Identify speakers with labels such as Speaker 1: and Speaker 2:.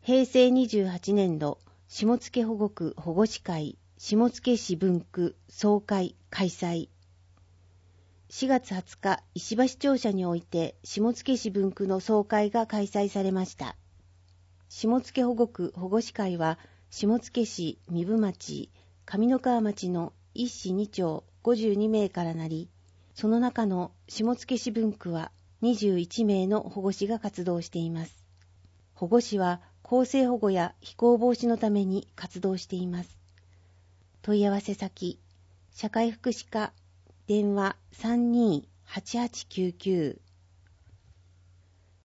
Speaker 1: 平成28年度下野保護区保護士会下野市分区総会開催。4月20日、石橋庁舎において下野市分区の総会が開催されました。下野保護区保護士会は、下野市、壬生町、上三川町の1市2町52名からなり、その中の下野市分区は21名の保護士が活動しています。保護士は公正保護や非行防止のために活動しています。問い合わせ先、社会福祉課、電話32-8899